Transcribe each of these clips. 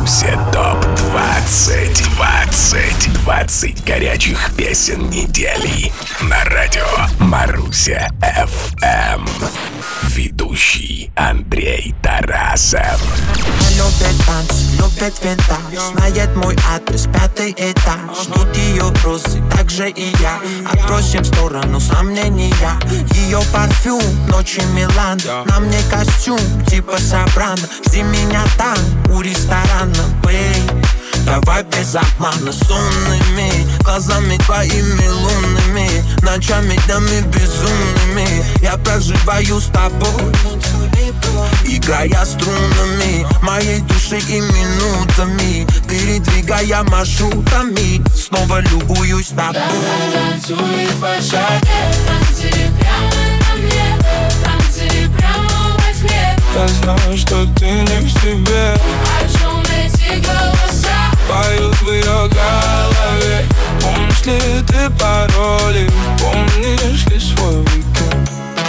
Маруся ТОП-20. 20 горячих песен недели на радио Маруся FM. Ведущий Андрей Тарасов. Любит танцы, любит винтаж, знает мой адрес, 5 этаж. Ждут ее розы, так же и я. Отбросим в сторону сомнения. Ее парфюм, ночи Милан. На мне костюм, типа Сопрано. Жди меня там, у ресторана, бэй. Давай без обмана, с умными глазами твоими лунными, ночами днями безумными. Я проживаю с тобой, играя струнами моей души и минутами, передвигая маршрутами. Снова любуюсь тобой. Танцуй по шаге, танцуй прямо на мне, танцуй прямо во тьме. Я знаю, что ты не в себе. О чем эти голоса поют в ее голове. Помнишь ли ты пароли? Помнишь ли свой уикенд?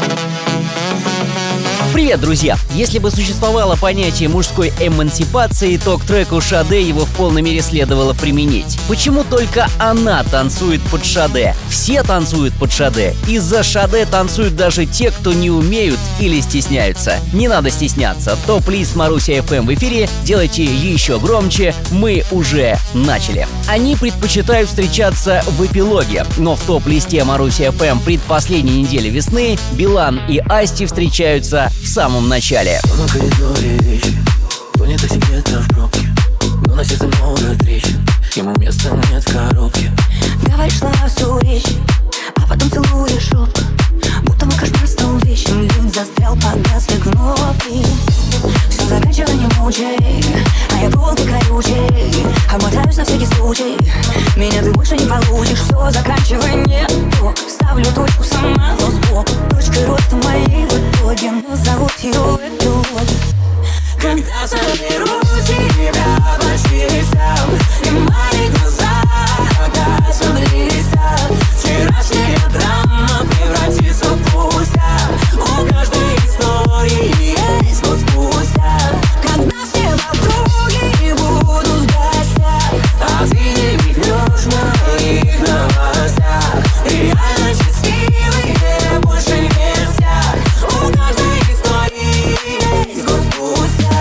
Привет, друзья! Если бы существовало понятие мужской эмансипации, то к треку Шаде его в полной мере следовало применить. Почему только она танцует под Шаде? Все танцуют под Шаде. Из-за Шаде танцуют даже те, кто не умеют или стесняются. Не надо стесняться. Топ-лист Маруся FM в эфире. Делайте еще громче. Мы уже начали. Они предпочитают встречаться в эпилоге, но в топ-листе Маруся FM предпоследней недели весны Билан и Асти встречаются в самом начале. На коридоре вещи, тонет до секрета в пробке, но на сердце много трещин, ему места нет в коробке. Говоришь слова всю речь, а потом целуешь робко, будто мы кошмар стал вечным. Лифт застрял, погас, как кнопки. Все заканчивай, не мучай, а я полка колючей. Обмотаюсь на всякий случай, меня ты больше не получишь. Все, заканчивай, нет, ставлю точку сама, но сбоку. Точкой роста моей в итоге, но зовут ее в итоге. Когда заберу тебя почти сам, и мои глаза окажутся близко. Вчерашняя драма превратится в пустяк. У каждой истории есть вкус спустя. Когда все подруги будут в гостях, а ты не мигнешь в моих новостях. Реально счастливые больше не всех. У каждой истории есть вкус спустя.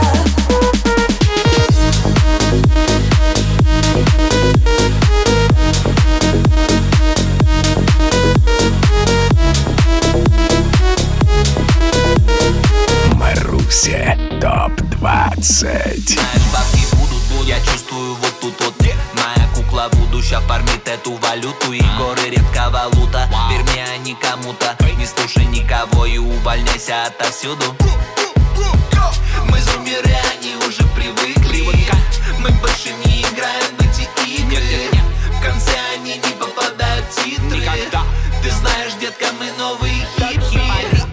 Маруся ТОП-20. Знаешь, бабки будут, я чувствую вот тут вот. Моя кукла будущая фармит эту валюту. И горы редко валюта, верь мне, а не кому-то. Не слушай никого и увольняйся отовсюду. Мы зумеры, они уже привыкли. Мы больше не играем в эти игры. В конце они не попадают в титры. Ты знаешь, детка, мы новые хиты.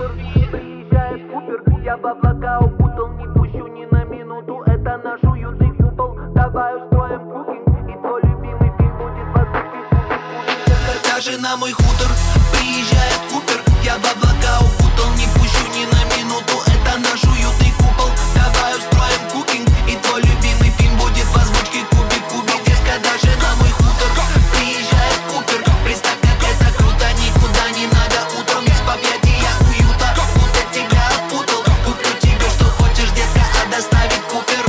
Я в облака укутал, не пущу ни на минуту. Это наш уютный купол. Давай устроим кукинг, и твой любимый фильм будет воздушный. Даже на мой хутор приезжает Купер. Я в облака укутал, не пущу ни на минуту. Это наш уютный купол. Давай устроим кукинг, и твой любимый фильм будет в озвучке кубик-кубик. Детка, даже на мой хутор приезжает Купер. Представь, как это круто, никуда не надо утром. В объятия уюта, будто тебя опутал. Куплю тебе, что хочешь, детка, а доставит Купер.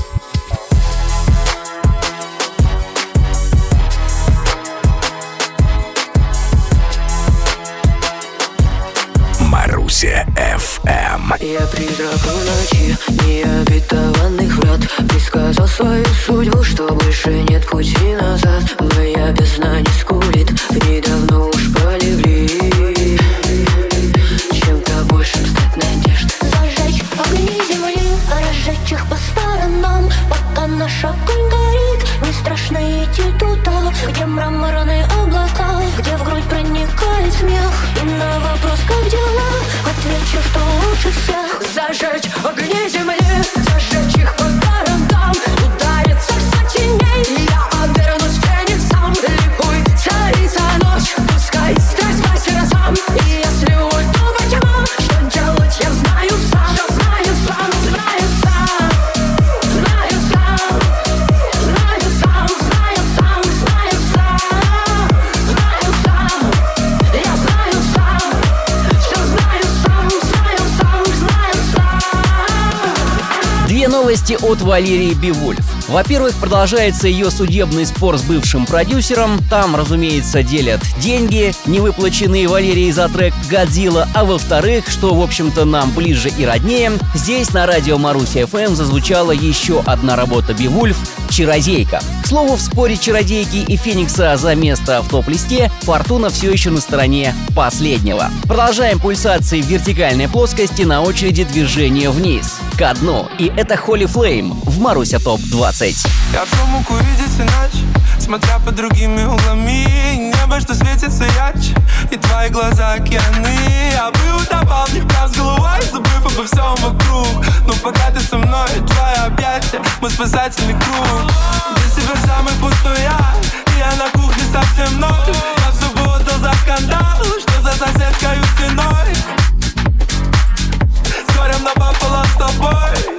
Маруся FM. Я призрак в ночи необетованных врат. Предсказал свою судьбу, что больше нет пути назад. Моя бездна не скулит, в ней давно уж полегли. Чем-то большим стать надеждой. Зажечь огни земли, разжечь их по сторонам. Пока наш огонь горит, не страшно идти туда, где мраморные облака, где в грудь проникает смех. И на вопрос, как дела, отвечу, что лучше всех. Зажечь огни земли, зажечь их по сторонам. Ударится в теней, я обернусь фениксом. Ликуй, царица ночь, пускай страсть мастера сам. И если уйду во тьму, что делать я знаю сам. Знаю сам, знаю сам, знаю сам. Две новости от Валерии Бивульф. Во-первых, продолжается ее судебный спор с бывшим продюсером. Там, разумеется, делят деньги, невыплаченные Валерии за трек «Годзилла». А во-вторых, что, в общем-то, нам ближе и роднее, здесь на радио Маруся FM зазвучала еще одна работа Бивульф «Чародейка». К слову, в споре Чародейки и Феникса за место в топ-листе Фортуна все еще на стороне последнего. Продолжаем пульсации в вертикальной плоскости, на очереди движение вниз, ко дну. И это Holy Flame в Маруся ТОП-20. Я все мог увидеть иначе, смотря под другими углами. Небо, что светится ярче, и твои глаза океаны. Я бы утопал в них прям с головой, забыв обо всем вокруг. Но пока ты со мной, твои объятия, мой спасательный круг. Без тебя самый пустой я, и я на кухне совсем ноль. Я в субботу за скандал, что за соседской стеной. С горем напополам с тобой.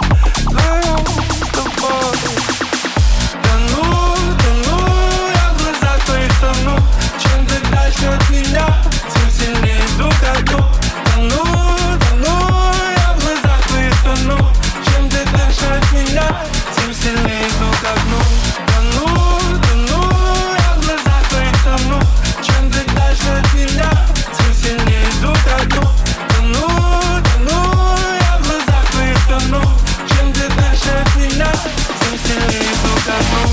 Чем ты дальше от меня, тем сильнее иду ко дну. Я в глазах твоих тону. Чем ты дальше от меня, тем сильнее иду ко дну. Я в глазах твоих тону. Чем ты дальше от меня, тем сильнее иду ко дну. Я в глазах твоих тону. Чем ты дальше от меня, тем сильнее иду ко дну.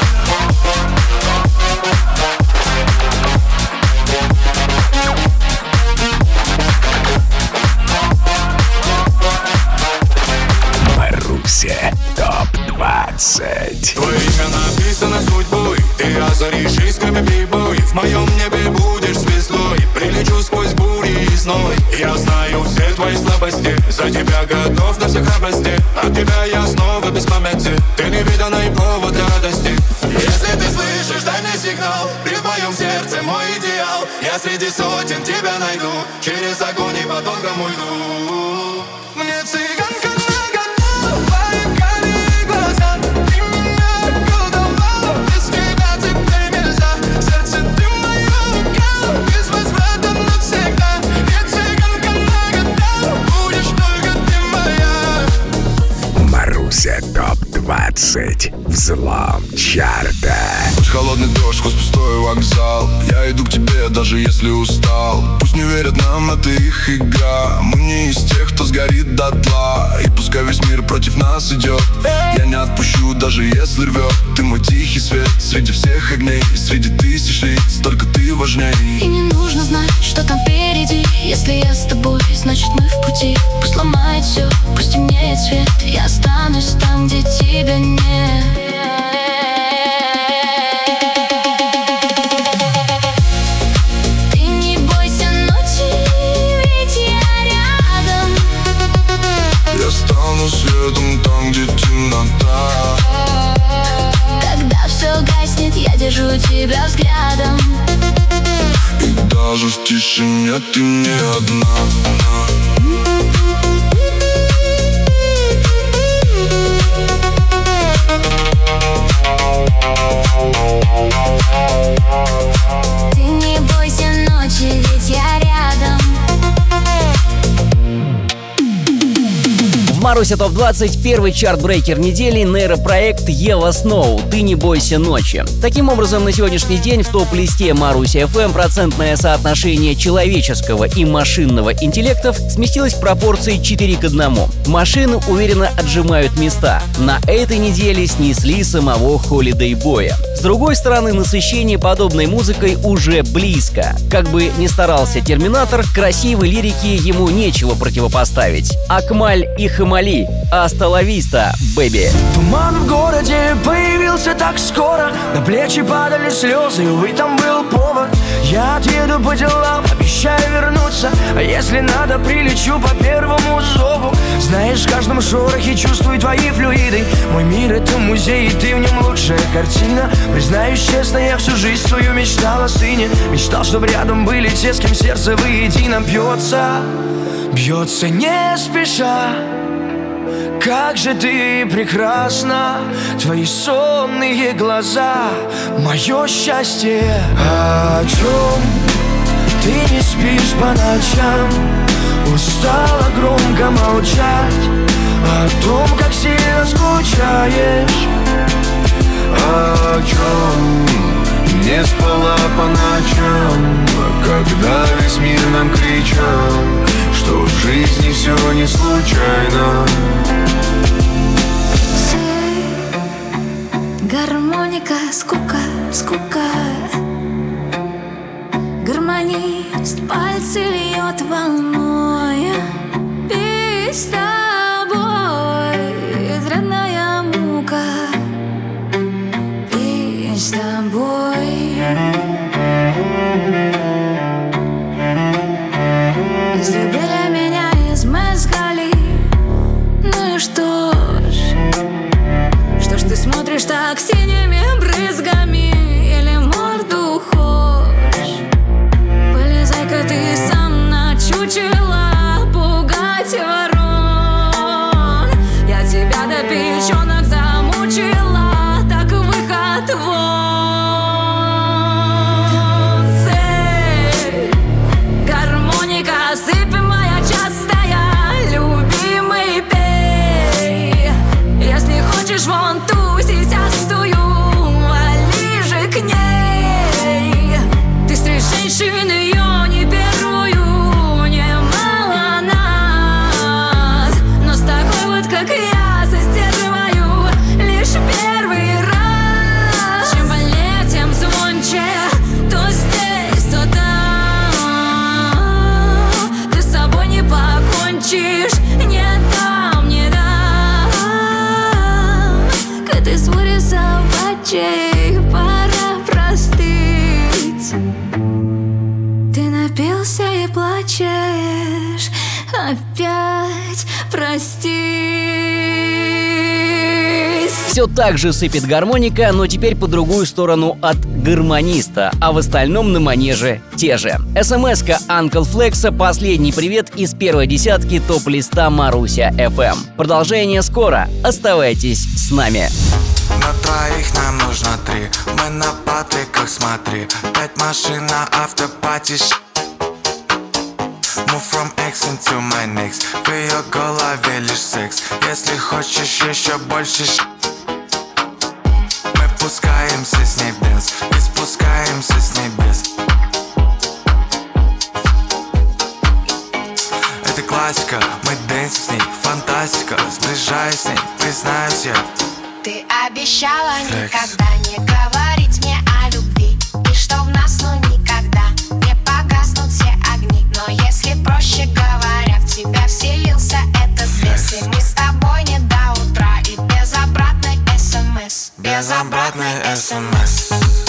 Маруся ТОП-20. Твое имя написано судьбой, ты озаришь искрами прибой. В моем небе будешь звездой, прилечу сквозь бури и зной. Я знаю все твои слабости, за тебя готов на все храбрости. От тебя я снова без памяти, ты невиданный повод для радости. Если ты слышишь, дай мне сигнал, ты в моем сердце мой идеал. Я среди сотен тебя найду, через огонь и по долгому льду. Мне цыганка нагадала, твои карие глаза. Ты меня околдовала, без тебя теперь нельзя. Сердце ты моя рука, без возврата навсегда. Мне цыганка нагадала, будешь только ты моя. Маруся ТОП-20. Взлом чарта. Холодный дождь, сквозь пустой вокзал. Я иду к тебе, даже если устал. Пусть не верят нам, это их игра. Мы не из тех, кто сгорит дотла. И пускай весь мир против нас идет, я не отпущу, даже если рвет. Ты мой тихий свет среди всех огней, среди тысяч лиц, только ты важней. И не нужно знать, что там впереди. Если я с тобой, значит мы в пути. Пусть ломает все, пусть темнеет свет. Я останусь там, где тебя нет. Светом там, где темнота. Когда все гаснет, я держу тебя взглядом. И даже в тишине ты не одна. Ты не бойся ночи, ведь я рядом. Маруся ТОП-20, первый чарт-брейкер недели, нейропроект Ева Сноу «Ты не бойся ночи». Таким образом, на сегодняшний день в топ-листе Маруся FM процентное соотношение человеческого и машинного интеллектов сместилось в пропорции 4:1. Машины уверенно отжимают места. На этой неделе снесли самого Holiday Boy. С другой стороны, насыщение подобной музыкой уже близко. Как бы ни старался Терминатор, красивой лирике ему нечего противопоставить. Акмаль и Хамали, Аста ла виста, бэби. Туман в городе появился так скоро, на плечи падали слезы, увы, там был повод. Я отъеду по делам, обещаю вернуться, а если надо, прилечу по первому зову. Знаешь, в каждом шорохе чувствую твои флюиды. Мой мир — это музей, и ты в нем лучшая картина. Признаюсь честно, я всю жизнь свою мечтал о сыне. Мечтал, чтобы рядом были те, с кем сердце воедино бьется. Бьется не спеша. Как же ты прекрасна, твои сонные глаза, мое счастье. О чем ты не спишь по ночам? Устала громко молчать, о том, как сильно скучаешь. О чем не спала по ночам, когда весь мир нам кричал, что в жизни все не случайно. Гармоника, скука, скука. Гармонист пальцы льет волной. Пить с тобой ветряная мука. Пить с тобой. Излюбили меня из мезгали. Ну и что ж ты смотришь так синими брызгами? Или морду хочешь? Полезай-ка ты сам на чучело пугать ворон. Я тебя до печенок замучила, так выход вон. Цель, гармоника, сыпь моя частая, любимый пей. Если хочешь вон ту сисястую, вали же к ней. Ты встретишь женщин, ее не первую, немало нас, но с такой вот, как я, состязываю лишь первый раз. Чем больнее, тем звонче, то здесь, то там. Ты с собой не покончишь, не дам, не дам. К этой своре собачьей пора простыть. Ты напился и плачешь, опять простись. Все так же сыпет гармоника, но теперь по другую сторону от гармониста, а в остальном на манеже те же. СМС-ка Uncle Flex, последний привет из первой десятки топ-листа Маруся FM. Продолжение скоро, оставайтесь с нами. На троих нам нужно 3. Мы на Патриках, смотри. 5 машин на автопати. Move from X into my next. В ее голове лишь секс. Если хочешь еще больше. Мы пускаемся с ней в дэнс и спускаемся с небес. Это классика, мы дэнсим с ней. Фантастика, сближаясь с ней, признаюсь я. Ты обещала никогда не говорить мне о любви, и что в нас ну никогда не погаснут все огни. Но если проще говоря, в тебя вселился этот бес, и мы с тобой не до утра, и без обратной СМС. Без обратной СМС.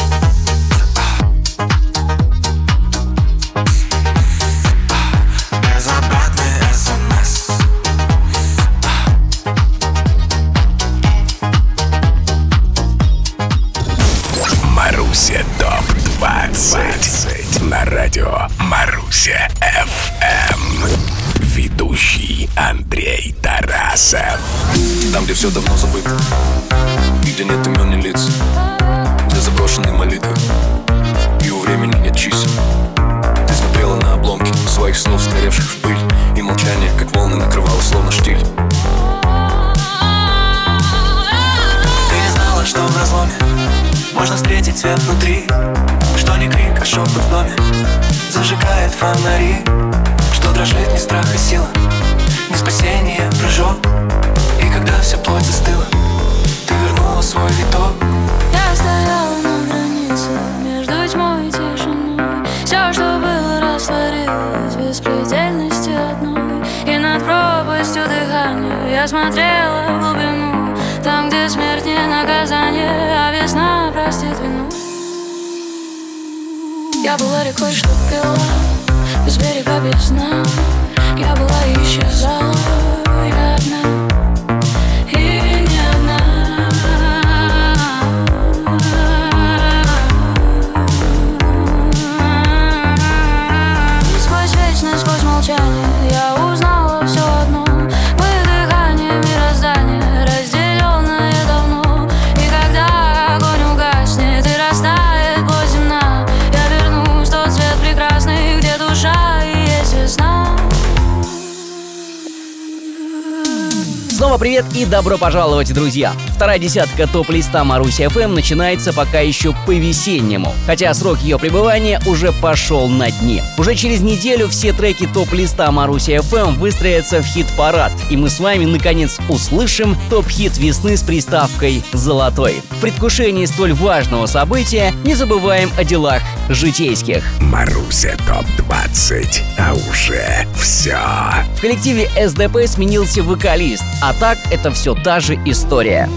Без обратной СМС. Маруся ТОП-20 на радио Маруся FM. Ведущий Андрей Тарасов. Там, где все давно забыто, где нет имен ни лиц, где заброшенные молитвы и у времени нет чисел. Ты смотрела на обломки своих снов, сгоревших в пыль, и молчание, как волны, накрывало словно штиль. Ты не знала, что в разломе можно встретить свет внутри, что не крик, а шепот в доме зажигает фонари, что дрожит не страх, а сила, не спасение, прыжок. И когда вся плоть застыла, ты вернула свой виток. Я стояла на границе между тьмой и тишиной. Все, что было, растворилось в беспредельности одной. И над пропастью дыхания я смотрела в глубину, там, где смерть не наказание, а весна простит вину. Я была рекой, что пила без берега, без дна. Я была и исчезала, я одна, и не одна. Сквозь вечность, сквозь молчание я узнала все одно. Мы дыхание мироздания, разделенное давно. И когда огонь угаснет и растает плоть земна, я вернусь в тот свет прекрасный, где душа и есть весна. привет и добро пожаловать, друзья! Вторая десятка топ-листа Маруси ФМ начинается пока еще по-весеннему, хотя срок ее пребывания уже пошел на дне. Уже через неделю все треки топ-листа Маруси ФМ выстроятся в хит-парад, и мы с вами наконец услышим топ-хит весны с приставкой «Золотой». В предвкушении столь важного события не забываем о делах житейских. Маруся ТОП-20, а уже все. В коллективе СДП сменился вокалист, а так это все та же история.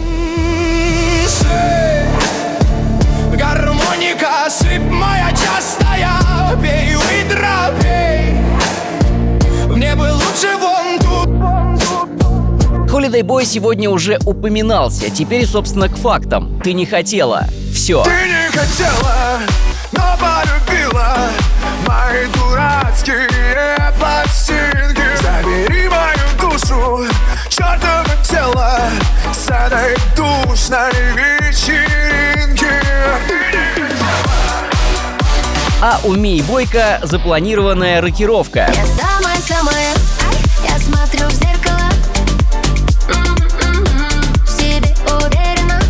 Гармоника, сыпь моя частая, пей, выдра, пей. Мне бы лучше вон тут. Holiday Boy сегодня уже упоминался, теперь, собственно, к фактам. Ты не хотела. Все. Ты не хотела, но полюбила мои дурацкие пластинки. Забери мою душу, чертово тело с этой душной вечеринки. А у Мии Бойко запланированная рокировка. Я самая-самая, я смотрю в зеркало, в себе уверена,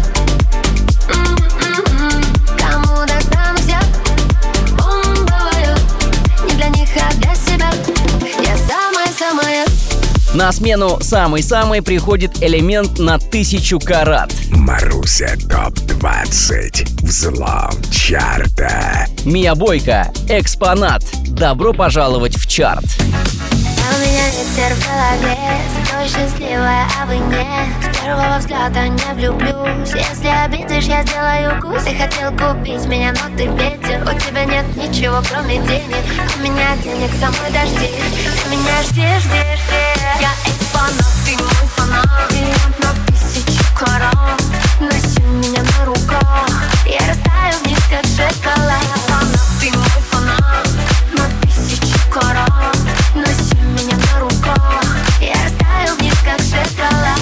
кому достанусь я, бомбовая, не для них, а для себя. Я самая-самая. На смену самой-самой приходит элемент на 1000 карат. Маруся ТОП-20, взлом чарта. Мия Бойко, экспонат. Добро пожаловать в чарт. У меня ветер в голове, зато счастливая, а вы не. С первого взгляда не влюблюсь. Если обидишь, я сделаю укус. Ты хотел купить меня, но ты беден. У тебя нет ничего, кроме денег. У меня денег самой дожди. Ты меня ждешь, ждешь, ждешь. Я экспонат, ты мой фанат. Клиент на 1000 карат. Носи меня на руках, я растаю вниз, как шоколад. Экспонат, ты мой фанат. На 1000 карат. Носи меня на руках, я растаю вниз, как шоколад.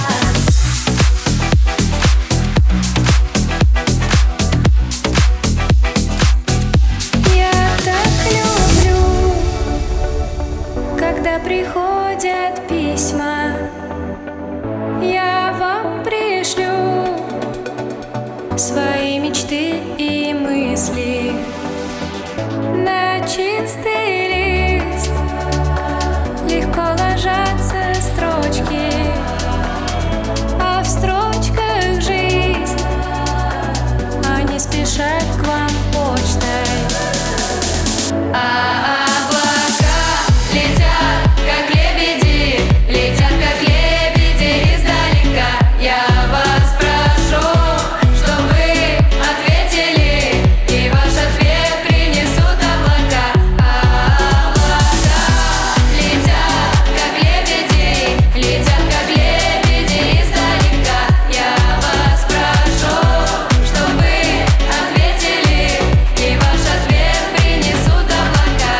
Я так люблю, когда приходят письма. Я вам пришлю свои мечты и мысли на чистый лист. Легко ложатся строчки, а в строчках жизнь. Они спешат к вам почтой. Облака летят, как лебеди, летят, как лебеди издалека. Я вас прошу, чтобы вы ответили, и ваш ответ принесут облака. Облака летят, как лебеди, летят, как лебеди издалека. Я вас прошу, чтобы вы ответили, и ваш ответ принесут облака.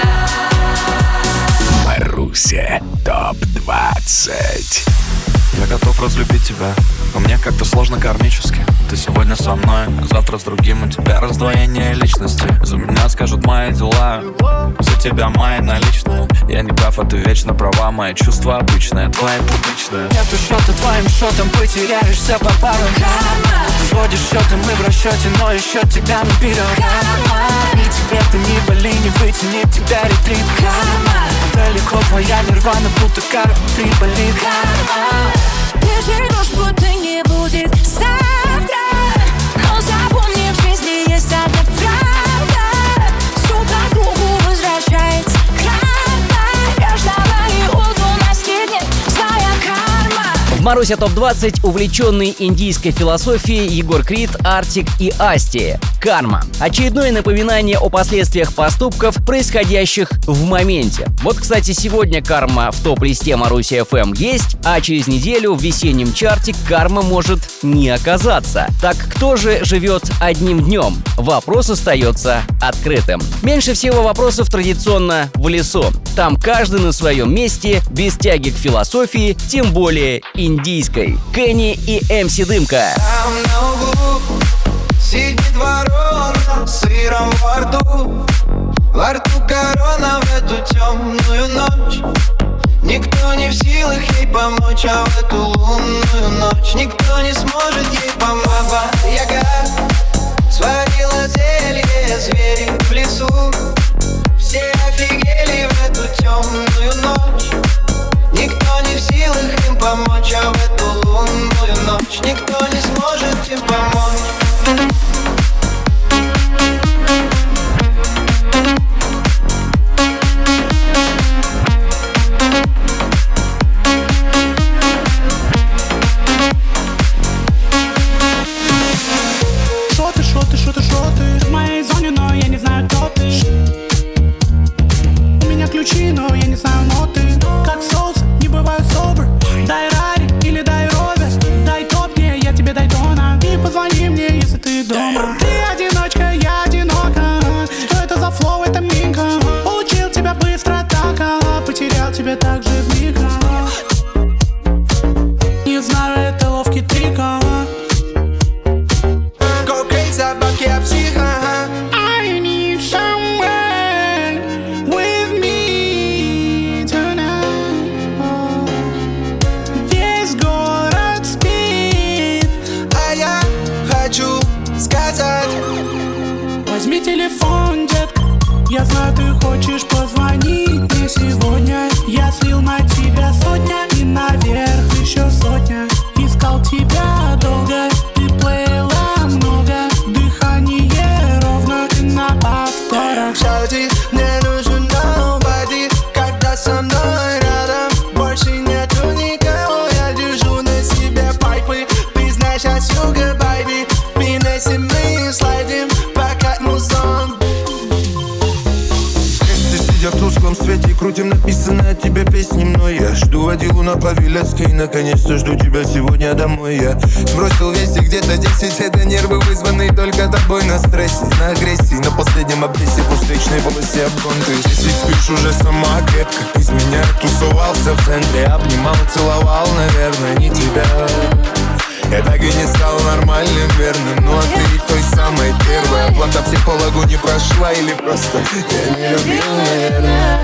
Маруся ТОП-20. Я готов разлюбить тебя, но мне как-то сложно кармически. Ты сегодня со мной, а завтра с другим. У тебя раздвоение личности. За меня скажут мои дела, за тебя мои наличные. Я не прав, а ты вечно права. Мои чувства обычные, твои публичные. Нету счета твоим счетом, потеряешься по парам. Сводишь счеты, мы в расчете, но еще тебя наперед. Ни тебе ты не боли, не вытянет тебя ретрит. Далеко твоя нирвана, будто кара, ты болит. Ты живешь, будто не будет завтра. Но запомни, в жизни есть одна правда. Всю по кругу возвращается карма. Я ждала, и вот у нас нет своя карма. В Маруся ТОП-20 увлеченный индийской философией Егор Крид, Артик и Асти. Карма. Очередное напоминание о последствиях поступков, происходящих в моменте. Вот, кстати, сегодня карма в топ-листе Маруси ФМ есть, а через неделю в весеннем чарте карма может не оказаться. Так кто же живет одним днем? Вопрос остается открытым. Меньше всего вопросов традиционно в лесу. Там каждый на своем месте, без тяги к философии, тем более индийской. Кенни и МС Дымка. Там на углу сидит ворона с сыром во рту. Во рту корона в эту темную ночь. Никто не в силах ей помочь, а в эту лунную ночь никто не сможет ей помочь. Баба-яга сварила зелье, звери в лесу. Все офигели в эту темную ночь. Никто не в силах им помочь, а в эту лунную ночь никто не сможет им помочь. Шо ты в моей зоне, но я не знаю, кто ты. У меня ключи, но я не знаю ноты. Как соус, не бываю собр. Дай рари или дай ровер. Дай топ мне, я тебе дай тона. И позвони мне, если ты дома. Ты одиночка, я одинока. Что это за флоу, это минка. Получил тебя быстро так, потерял тебя так же в миг. Не знаю, это ловкий трик. I need someone with me tonight. Весь город спит, а я хочу сказать: возьми телефон, детка. Я знаю, ты хочешь позвонить мне сегодня. Я слил на тебя сотня и наверх еще сотня. Искал тебя долго, ты плыла много. Дыхание ровно на повторах. Шауди, мне нужен nobody, когда со мной рядом. Больше нету никого, я держу на себе пайпы. Ты знаешь, я sugar baby. Пинайся, мы слайдим, пока музон. Сидя в тусклом свете, крутим написанные о тебе песни мной. Я жду водилу на Павелецкой, наконец-то жду тебя сегодня домой. Я сбросил весе где-то 10, это нервы, вызванные только тобой. На стрессе, на агрессии, на последнем обвесе по встречной полосе обгон. Ты если спишь уже сама крепко, без меня тусовался в центре. Обнимал, целовал, наверное, не тебя. Я так и не стал нормальным, верным. Ну а ты той самой первой. Оплата психологу не прошла или просто я не любил, наверное.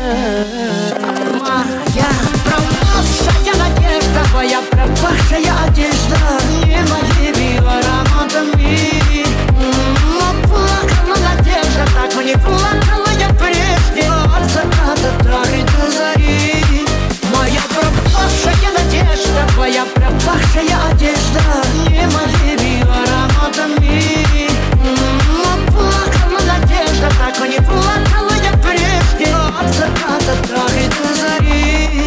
Моя пропавшая надежда, твоя пропавшая одежда не удивила ароматами. Но плакала надежда, так не плакала я прежде. От заката так и до зари. Моя пропавшая надежда, твоя пропавшая одежда не удивила ароматами. Но плакала надежда, так не плакала я прежде. От заката так и до зари.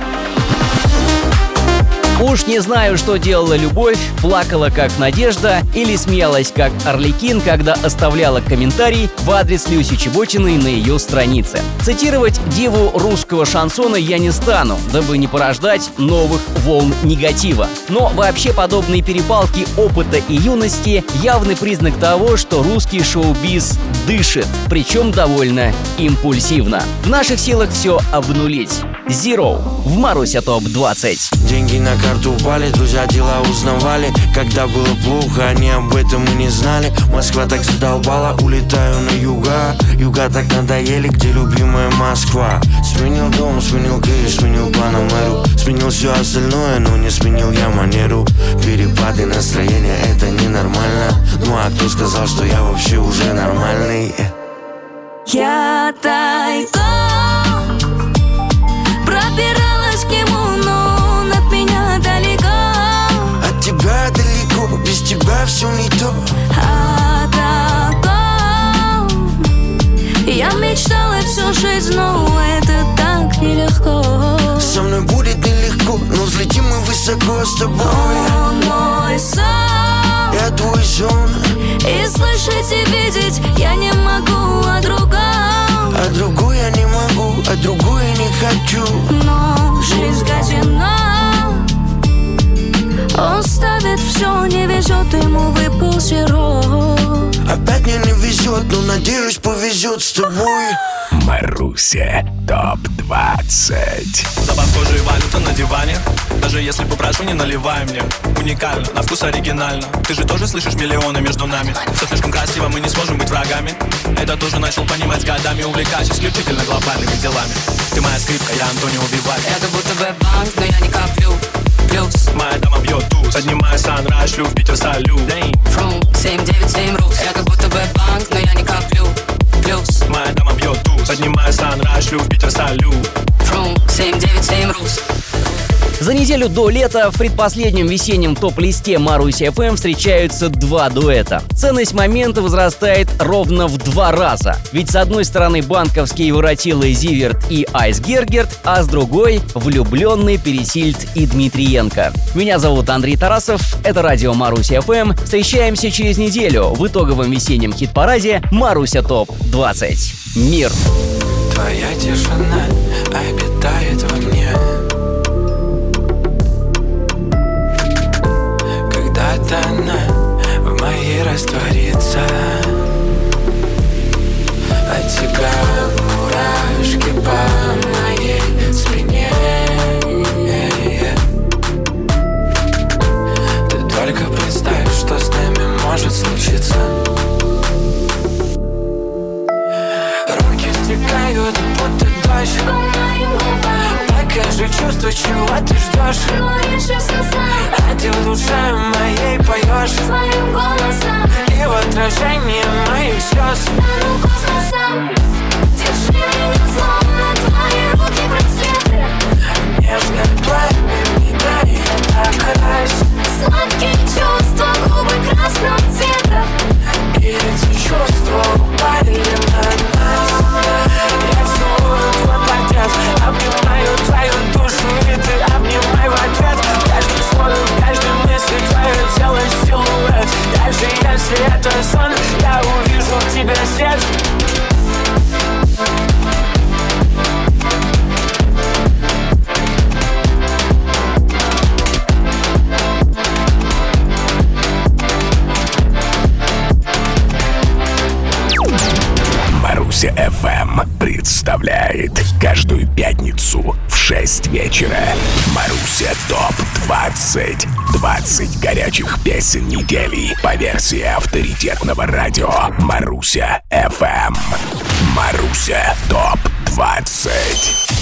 Уж не знаю, что делала любовь, плакала как Надежда или смеялась как Арлекин, когда оставляла комментарий в адрес Люси Чеботиной на ее странице. Цитировать диву русского шансона я не стану, дабы не порождать новых волн негатива. Но вообще подобные перепалки опыта и юности – явный признак того, что русский шоу-биз дышит, причем довольно импульсивно. В наших силах все обнулить. Zero в Маруся ТОП-20. Деньги на карту упали, друзья дела узнавали. Когда было плохо, они об этом и не знали. Москва так задолбала, улетаю на юга. Юга так надоели, где любимая Москва. Сменил дом, сменил кейс, сменил Панамеру. Сменил все остальное, но не сменил я манеру. Перепады настроения, это ненормально. Ну а кто сказал, что я вообще уже нормальный? Я тайком пробиралась к нему, но он от меня далеко. От тебя далеко, без тебя все не то. О таком я мечтала всю жизнь, но это так нелегко. Со мной будет нелегко, но взлетим мы высоко с тобой. Он мой сон, я твой сон. И слышать и видеть я не могу о другом. А другой я не могу, а другой я не хочу. Но жизнь казино, он ставит все, не везет, ему выпал зеро. Опять мне не везет, но надеюсь повезет с тобой. Маруся ТОП-20. ТОП-20. Запах кожи и валюта на диване. Даже если попрошу, не наливай мне. Уникально, на вкус оригинально. Ты же тоже слышишь миллионы между нами. Все слишком красиво, мы не сможем быть врагами. Это тоже начал понимать с годами. Увлекаюсь исключительно глобальными делами. Ты моя скрипка, я Антонио Вивальди. Это будто бы банк, но я не коплю. Плюс моя дама бьет туз. Поднимаю санрайз, шлю в Питер салют. Фрум, 797 рус. Это будто бы банк, но я не коплю. Плюс моя дама бьет туз. Поднимаю санрайз, шлю в Питер салют. Фрум, 797 рус. За неделю до лета в предпоследнем весеннем топ-листе Маруси FM встречаются два дуэта. Ценность момента возрастает ровно в 2 раза. Ведь с одной стороны банковские воротилы Зиверт и Айс Гергерт, а с другой влюбленный Пересильд и Дмитриенко. Меня зовут Андрей Тарасов, это радио Маруси FM. Встречаемся через неделю в итоговом весеннем хит-параде Маруся ТОП-20. Мир. Твоя тишина обитает во мне. Когда-то она в моей растворится. От тебя мурашки по моей спине. Ты только представь, что с нами может случиться. Руки стекают, будто дождь. Покажи чувство, чего ты ждешь. А ты в душе моей поешь своим голосом. И в отражении моих слез стану космосом. Держи меня, словно твои руки просветы. Нежное пламя мигает окрась. Сладкие чувства, губы красного цвета. И эти чувства упали на нас. Я целую твой портрет, обнимаю твою душу, и ты обнимай в ответ. Каждый слой, в каждой мысли твое тело силуэт. Даже если это сон, я увижу в тебе свет. Маруся FM представляет каждую пятницу в 6 вечера Маруся ТОП-20. 20 горячих песен недели по версии авторитетного радио Маруся FM. Маруся ТОП-20.